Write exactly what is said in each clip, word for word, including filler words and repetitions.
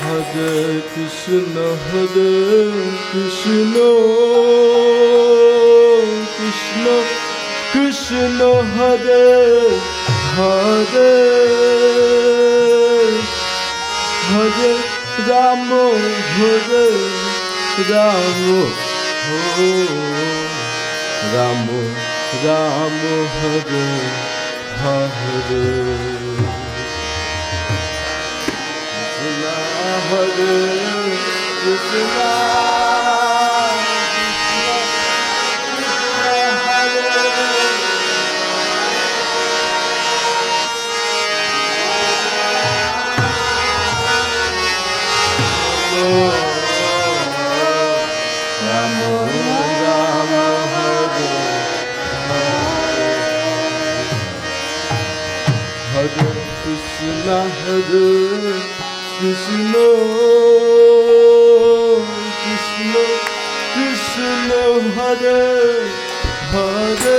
Hare Krishna, Hare Krishna, Krishna Krishna, Hare Hare, Hare Rama, Hare Rama, oh Rama Rama, Hare Hare. Hare Krishna, Hare Krishna, Krishna Krishna, Hare Hare,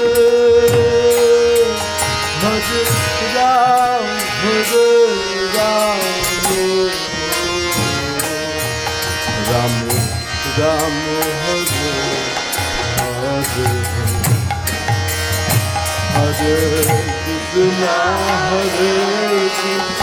Hare Ram, Hare Ram, Ram Ram, Hare Hare, Hare Krishna, Hare Krishna.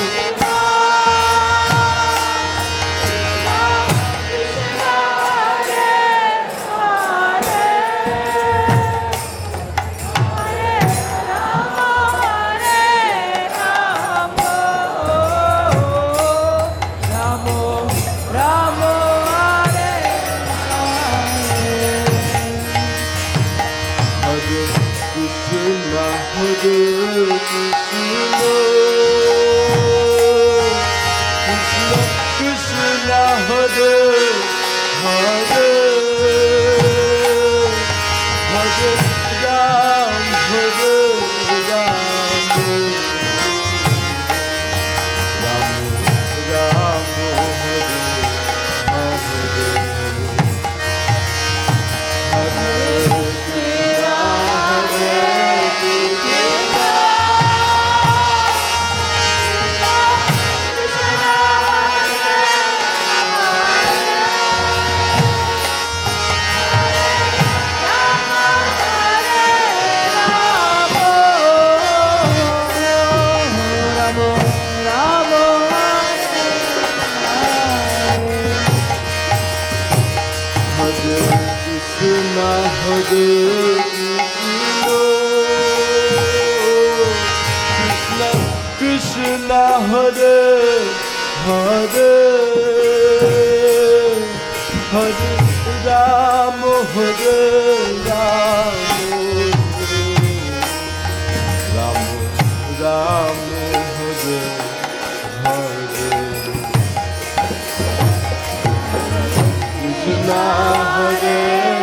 Krishna, Hare Hare, Hare Ram, Hare Ram, Ram Ram, Hare Hare, Krishna, Hare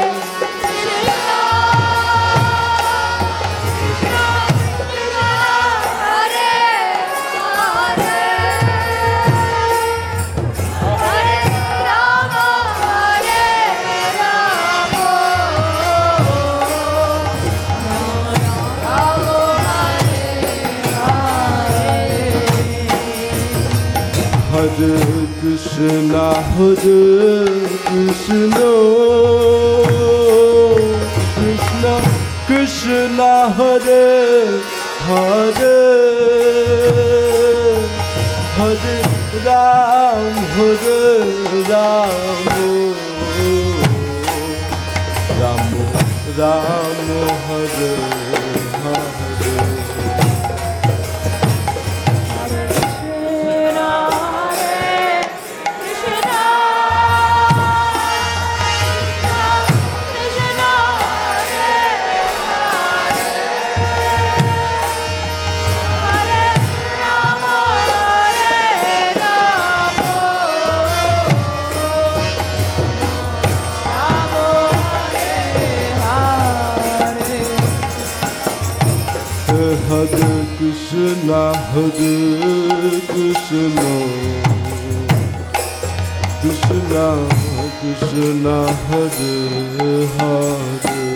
Hare Krishna, Hare Krishna, Krishna Krishna, Hare Hare, Hare Ram, Hare Ram, Ram Ram, Hare Hare. Hare Krishna, Hare Krishna, Krishna Krishna, Hare Hare,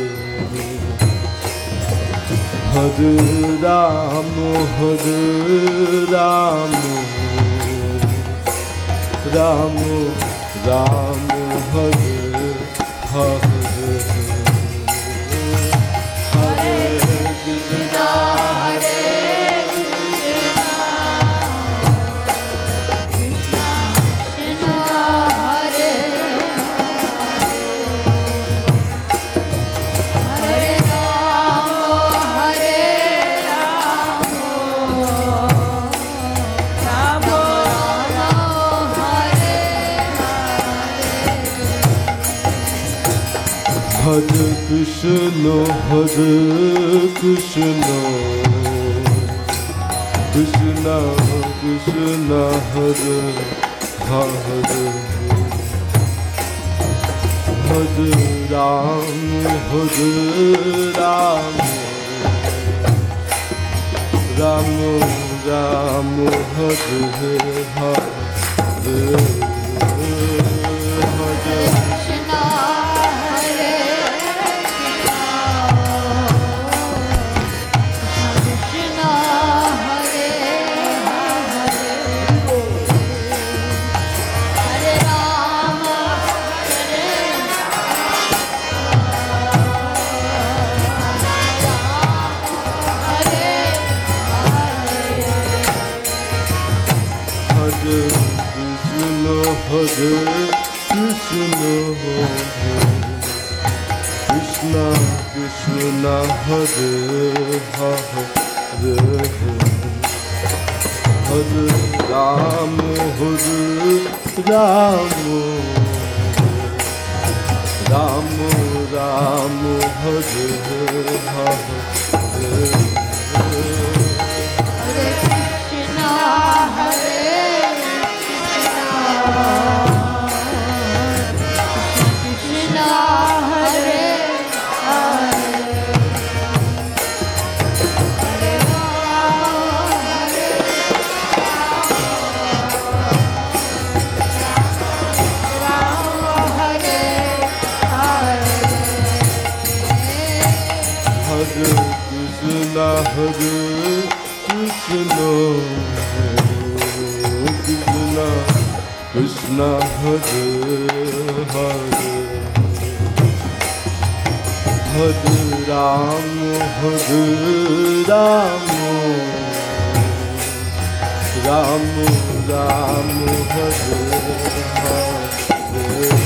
Hare Ram, Hare Ram, Ram Ram Hare Hare Hare Krishna Hare Krishna Hare Krishna Krishna Krishna Hare Hare Hare Ram Hare Ram Ram Ram Hare Hare Hare Krishna Krishna Krishna Hare Hare Hare Ram Hare Ram Ram Ram Hare Hare Krishna Hare Krishna Krishna Krishna Hare Hare Hare Ram Hare Ram Ram Ram Hare Hare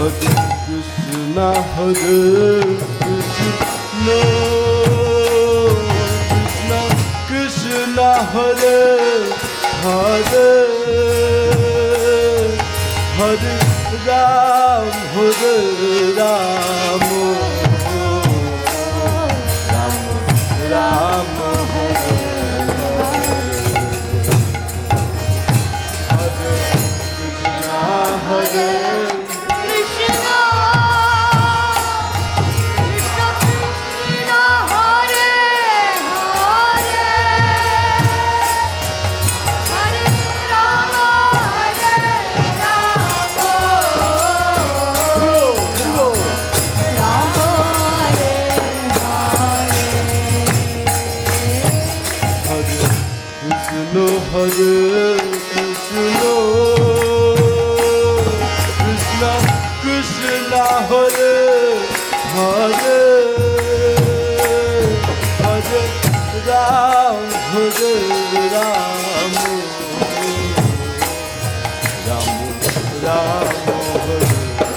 Krishna, Hare Krishna, Krishna Krishna, Hare Hare, Hare Ram, Hare Ram, Ram Ram, Hare Hare, Hare Krishna, Hare Krishna, Krishna Krishna, Hare Hare, Hare Ram, Hare Ram, Ram Ram, Hare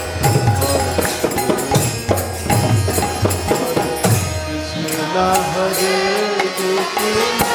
Krishna, Hare Krishna,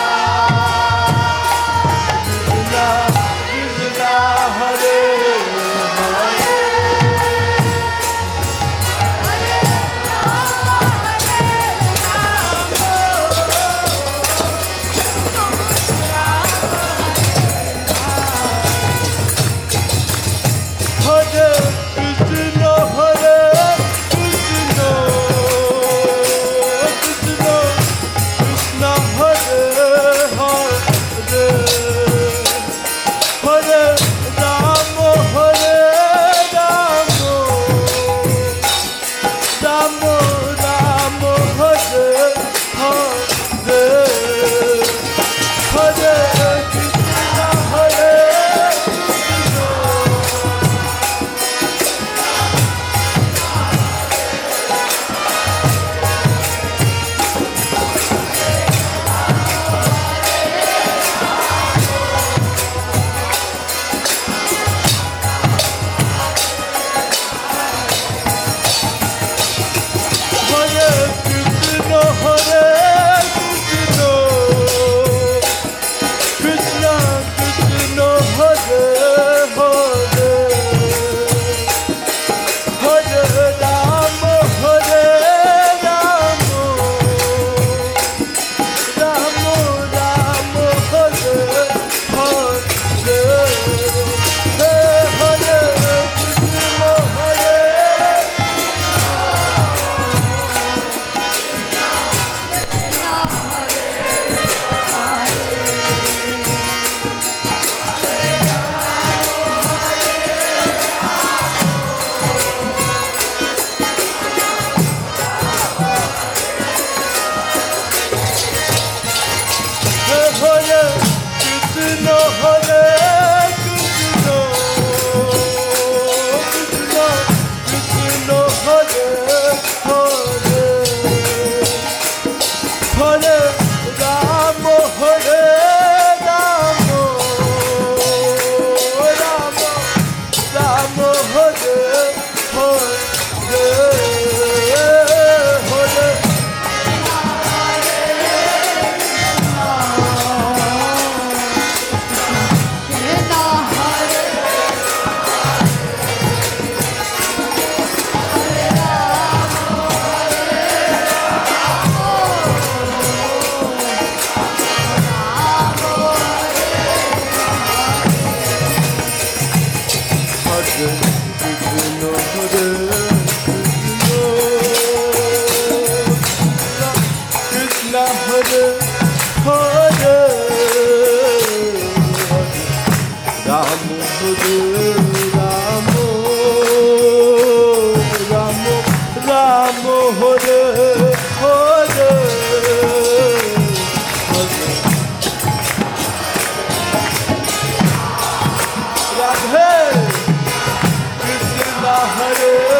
Hare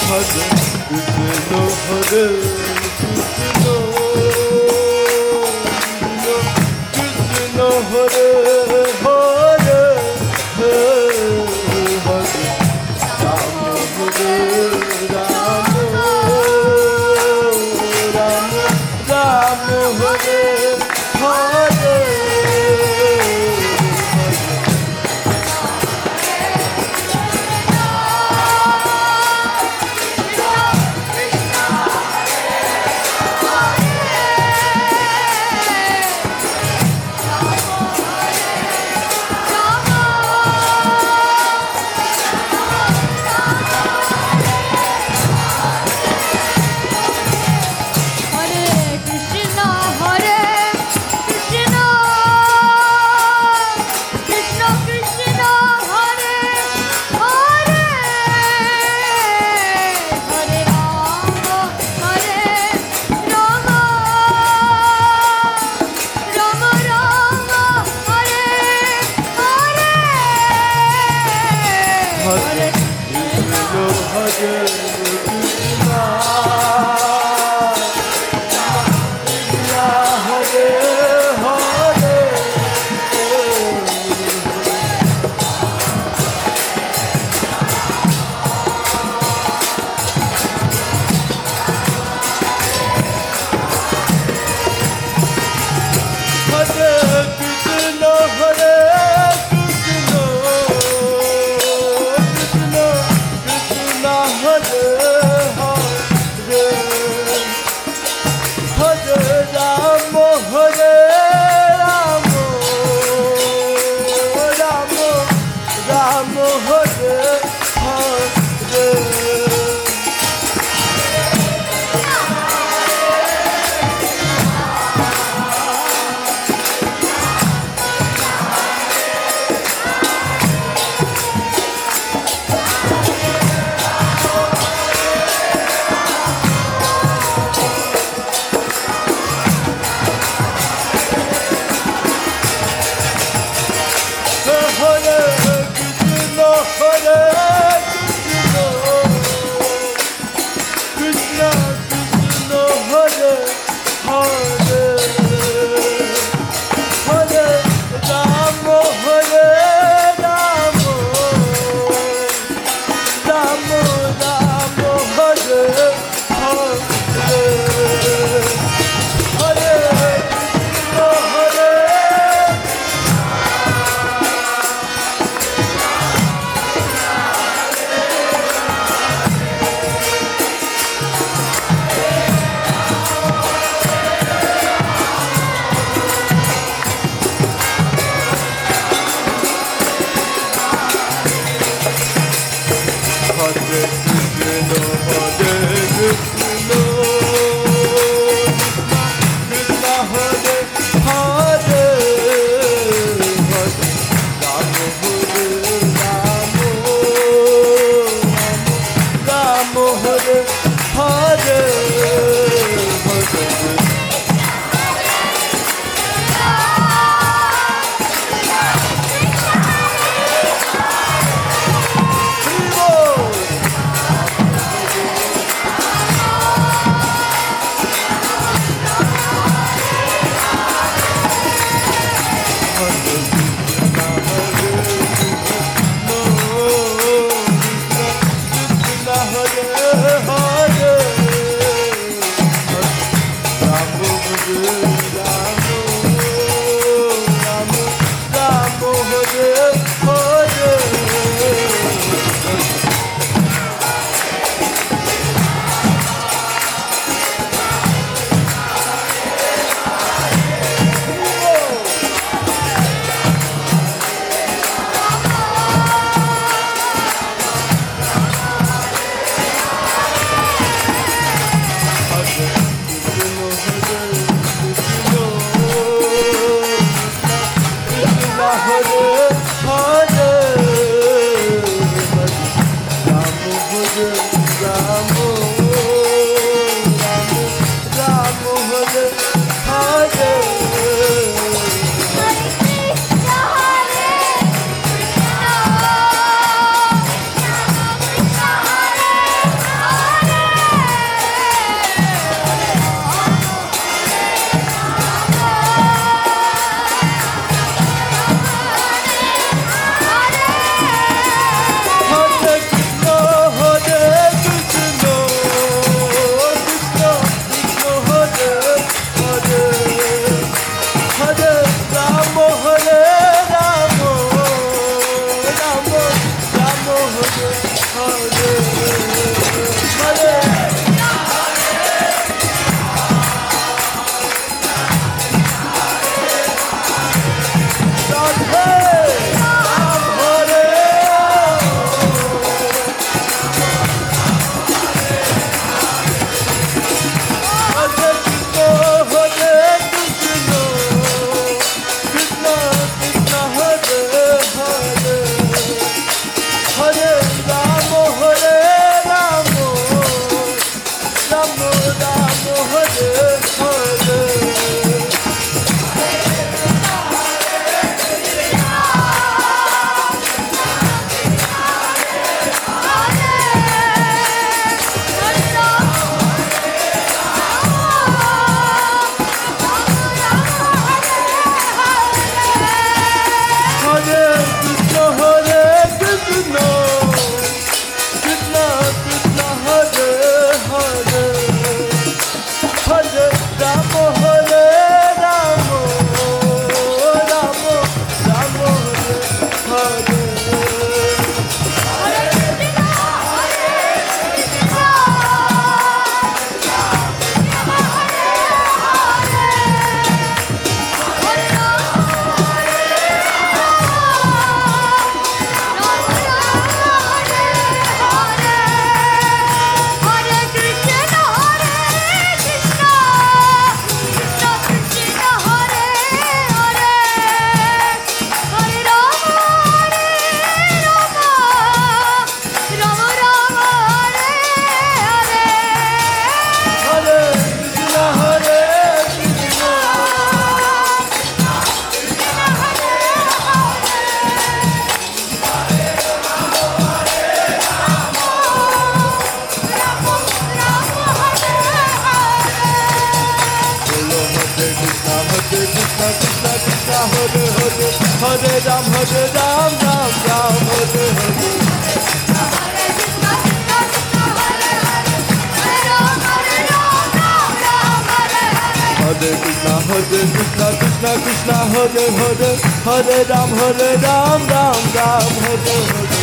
Hare Krishna, Hare Krishna, Krishna Hare Hare, Hare Rama, Hare Rama, Rama Rama Hare Hare. Hare Ram, Hare Ram, Ram Ram, Hare Hare. Hare Krishna, Hare Krishna, Krishna Krishna, Hare Hare, Hare Ram, Hare Ram, Ram Ram, Hare Hare.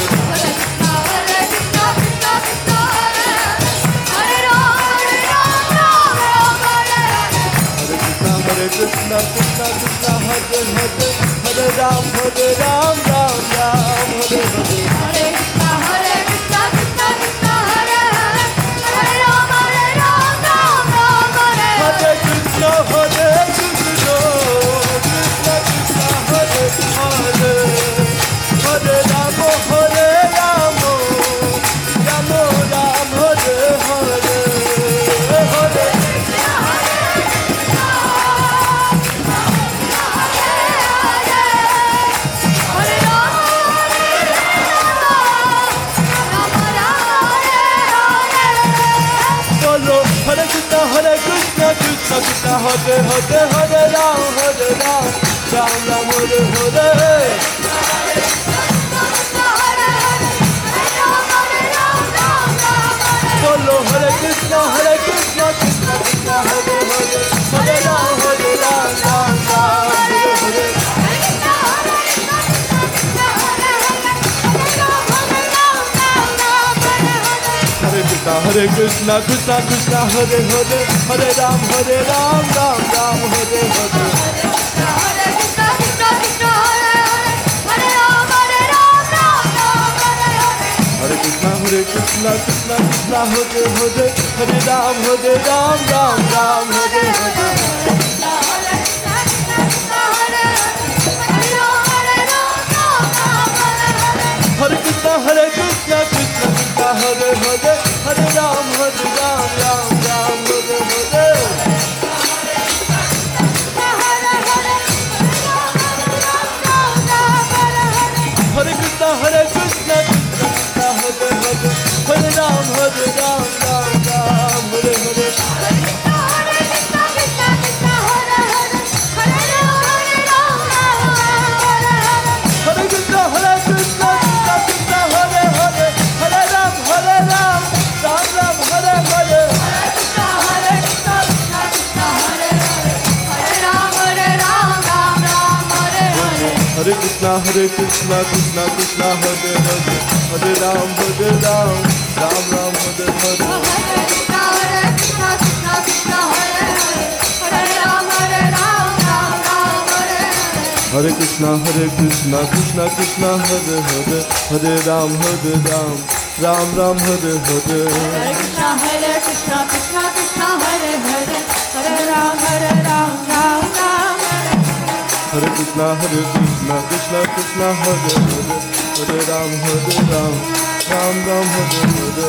Hare Krishna, Krishna Krishna, Hare Hare, Hare Ram, Hare Ram, Ram Ram, Hare Hare. Hare Krishna, Hare Krishna, Krishna Krishna, Hare Hare, Hare Ram, Hare Ram, Ram Ram, Hare Hare. Hare Krishna, Hare Krishna, Krishna Krishna, Hare Hare, Hare Ram, Hare Ram, Ram Ram, Hare Hare. Hare Hare Krishna, Hare Krishna, Krishna Krishna, Hare Hare, Hare Ram, Hare Ram, Ram Ram, Hare Hare. Bolo Hare Krishna, Hare Krishna, Krishna Krishna, Hare Hare, Hare Ram, Hare Ram, Ram Ram, Hare Hare. Hare Krishna, Krishna Krishna, Hare Hare, Hare Ram, Hare Ram, Ram Ram, Hare Hare. Hare Krishna, Krishna Krishna, Hare Hare, Hare Ram, Hare Ram, Ram Ram, Hare Hare. Hare Krishna, Hare Krishna, Krishna Krishna, Hare Hare, Hare Ram, Hare Ram, Ram Ram, Hare Hare. Hare Krishna, Hare Krishna, Krishna Krishna, Hare Hare, Hare Ram, Hare Ram, Ram Ram, Hare Hare. Hare Krishna, Hare Krishna, Krishna Krishna, Hare Hare, Hare Ram, Hare Ram, Ram Ram, Hare Hare. Hare Krishna, Hare Krishna, Krishna Krishna, Hare Hare, Hare Ram, Hare Ram, Ram Ram, Hare Hare. Hare Hare Krishna, Hare Krishna, Krishna Krishna, Hare Hare, Hare Ram, Hare Ram, Ram Ram, Hare Hare. Hare Krishna, Hare Krishna, Krishna Krishna, Hare Hare, Hare Ram, Hare Ram, Ram Ram, Hare Hare. Hare Krishna, Hare Krishna, Krishna Krishna, Hare Hare, Hare Ram, Hare Ram, Ram Ram, Hare Hare. Hare Krishna, Hare Krishna, Krishna Krishna, Hare Hare, Hare Ram, Hare Ram, Ram Ram, Hare Hare. Hare Krishna, Hare Krishna, Krishna Krishna, Hare Hare, Hare Ram, Hare Ram, Ram Ram, Hare Hare.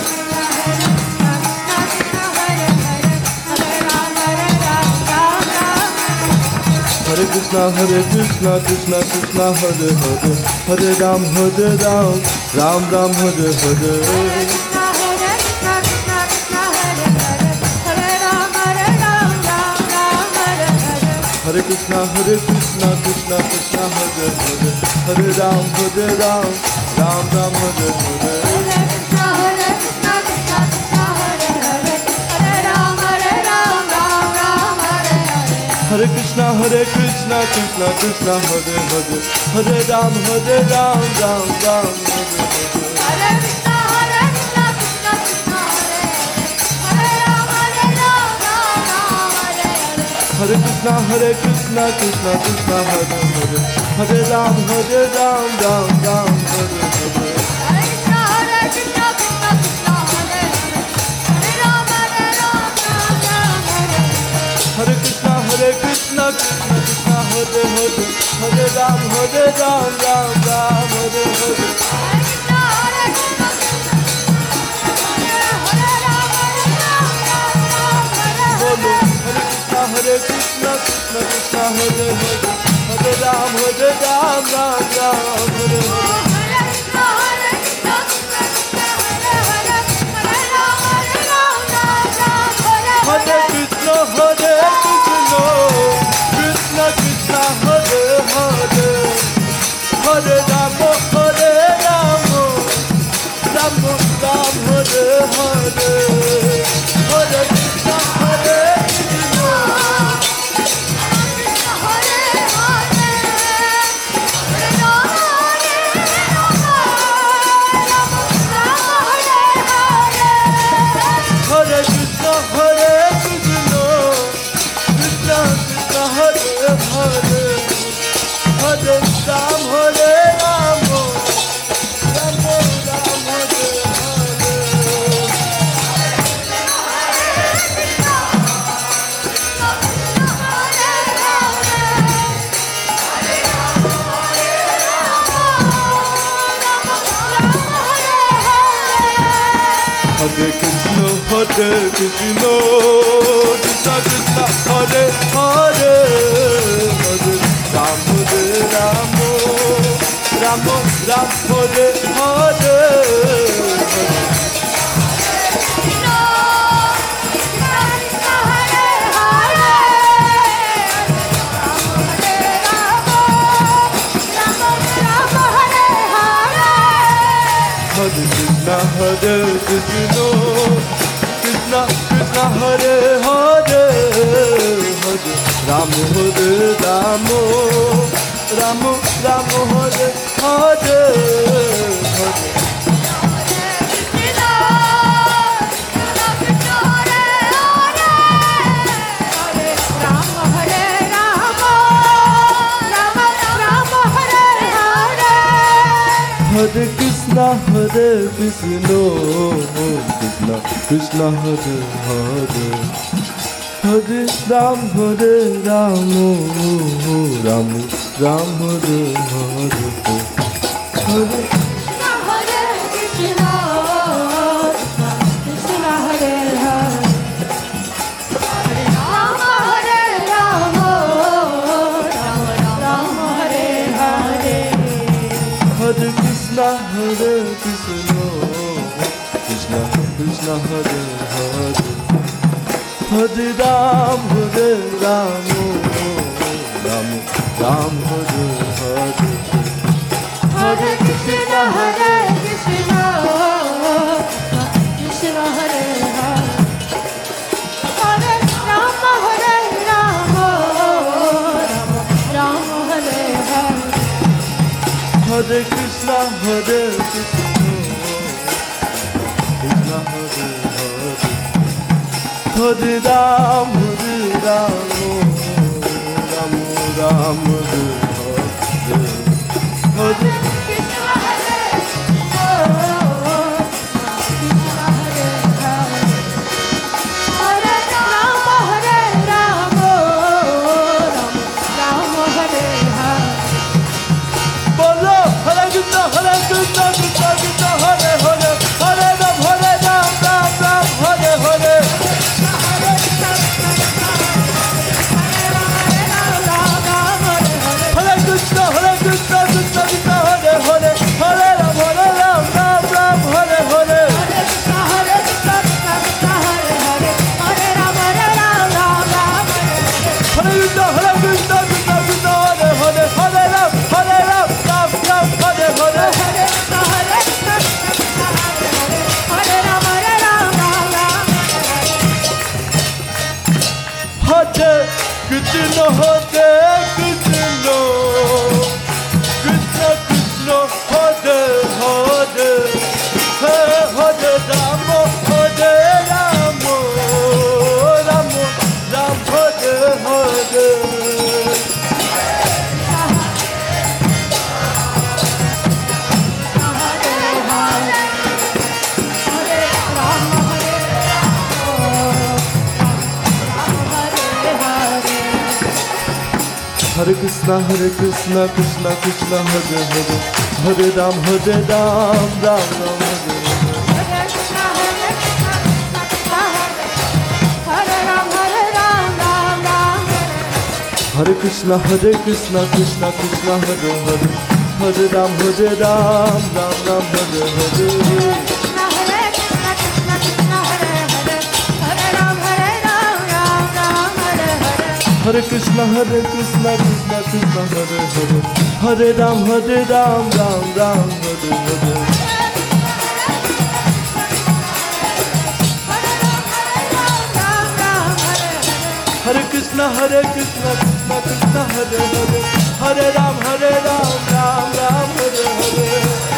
Hare Krishna, Hare Krishna, Krishna Krishna, Hare Hare, Hare Ram, Hare Ram, Ram Ram, Hare Hare. Hare Krishna, Hare Krishna, Krishna Krishna, Hare Hare, Hare Ram, Hare Ram, Ram Ram, Hare Hare. Hare Krishna, Hare Krishna, Krishna Krishna, Hare Hare, Hare Ram, Hare Ram, Ram Ram, Hare Hare. Hare Krishna, Hare Krishna, Krishna Krishna, Hare Hare, Hare Ram, Hare Ram, Ram Ram, Hare Hare. Hare Krishna, Hare Krishna, Krishna Krishna, Hare Hare, Hare Ram, Hare Ram, Ram Ram, Hare Hare. Bolo, Hare Krishna, Hare Krishna, Krishna Krishna, Hare Hare, Hare Ram, Hare Ram, Ram Ram, Hare Hare. Hare Krishna, Hare Krishna, Krishna Krishna, Hare Hare, Hare Rama, Hare Rama, Rama Ram, Hare Hare. Hare Krishna, Hare Krishna, Hare Krishna, Hare Krishna, Krishna Krishna, Hare Hare, Hare Ram, Hare Rama, Rama Ram, Hare Hare. Hare Krishna, Hare Krishna, Krishna Krishna, Hare Hare, Hare Ram, Hare Rama, Rama Ram, Hare Hare. Hare Krishna, Hare Krishna, Krishna Krishna, Hare Hare, Hare Ram, Hare Rama, Rama Ram, Hare Hare, Hare. Hare Krishna, Hare Krishna, Krishna Krishna, Hare Hare, Hare Ram, Hare Rama, Rama Ram, Hare Hare, Hare. Hare Krishna, Hare Krishna, Krishna Krishna, Hare Hare, Hare Ram, Hare Rama, Rama Ram, Hare Hare. Hare Krishna, Hare Krishna, Krishna Hare Hare, Hare Rama, Hare Rama, Rama Rama, Hare Hare. Hare Krishna Krishna Hare Hare Hare Ram Hare Ram Ram Ram Hare Hare Hare Bolo Hare Krishna Hare Krishna Krishna Krishna Hare Hare Hare Ram Hare Ram Ram Ram Hare Hare Hare Krishna Hare Krishna Krishna Krishna Hare Hare Hare Ram Hare Ram Ram Ram Hare Hare Hare Krishna Hare Krishna Krishna Krishna Hare Hare Hare Ram Hare Ram Ram Ram Hare Hare Hare Krishna Hare Krishna Krishna Krishna Hare Hare Hare Hare Rama Hare Rama Rama Ram Hare Hare Hare Krishna Hare Krishna Krishna Krishna Hare Hare Hare Ram Hare Ram Ram Ram Hare Hare Hare Krishna Hare Krishna Krishna Krishna Hare Hare Hare Ram Hare Ram Ram Ram Hare Hare Hare Krishna Hare Krishna Krishna Krishna Hare Hare Hare Ram Hare Ram Ram Ram Hare Hare Hare Krishna Hare Krishna Krishna Krishna Hare Hare Hare Ram Hare Ram Ram Ram Hare Hare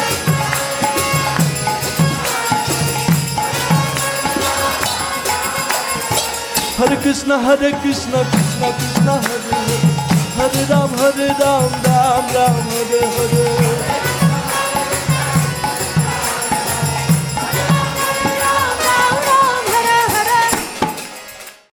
Hare Krishna Hare Krishna Krishna Krishna Hare Hare Hare Ram Hare Ram Ram Ram Hare Hare